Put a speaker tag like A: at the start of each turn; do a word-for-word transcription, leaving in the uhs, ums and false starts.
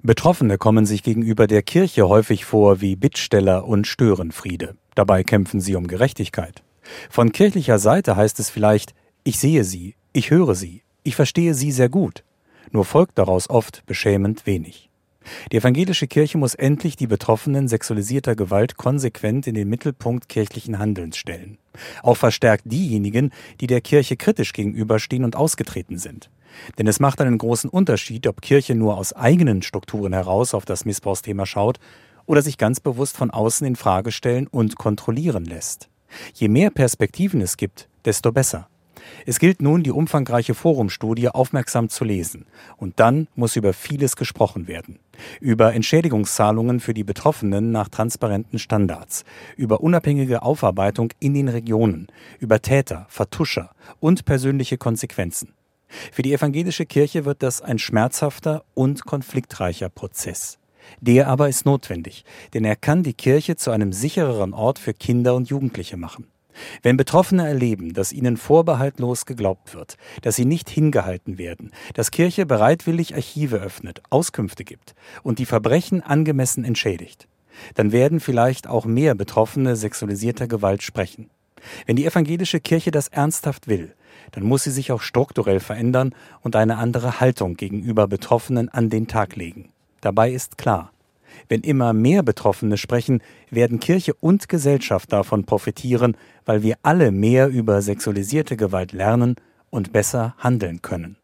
A: Betroffene kommen sich gegenüber der Kirche häufig vor wie Bittsteller und Störenfriede. Dabei kämpfen sie um Gerechtigkeit. Von kirchlicher Seite heißt es vielleicht: Ich sehe Sie, ich höre Sie, ich verstehe Sie sehr gut. Nur folgt daraus oft beschämend wenig. Die evangelische Kirche muss endlich die Betroffenen sexualisierter Gewalt konsequent in den Mittelpunkt kirchlichen Handelns stellen. Auch verstärkt diejenigen, die der Kirche kritisch gegenüberstehen und ausgetreten sind. Denn es macht einen großen Unterschied, ob Kirche nur aus eigenen Strukturen heraus auf das Missbrauchsthema schaut oder sich ganz bewusst von außen in Frage stellen und kontrollieren lässt. Je mehr Perspektiven es gibt, desto besser. Es gilt nun, die umfangreiche Forumstudie aufmerksam zu lesen. Und dann muss über vieles gesprochen werden. Über Entschädigungszahlungen für die Betroffenen nach transparenten Standards, über unabhängige Aufarbeitung in den Regionen, über Täter, Vertuscher und persönliche Konsequenzen. Für die evangelische Kirche wird das ein schmerzhafter und konfliktreicher Prozess. Der aber ist notwendig, denn er kann die Kirche zu einem sichereren Ort für Kinder und Jugendliche machen. Wenn Betroffene erleben, dass ihnen vorbehaltlos geglaubt wird, dass sie nicht hingehalten werden, dass Kirche bereitwillig Archive öffnet, Auskünfte gibt und die Verbrechen angemessen entschädigt, dann werden vielleicht auch mehr Betroffene sexualisierter Gewalt sprechen. Wenn die evangelische Kirche das ernsthaft will, dann muss sie sich auch strukturell verändern und eine andere Haltung gegenüber Betroffenen an den Tag legen. Dabei ist klar: Wenn immer mehr Betroffene sprechen, werden Kirche und Gesellschaft davon profitieren, weil wir alle mehr über sexualisierte Gewalt lernen und besser handeln können.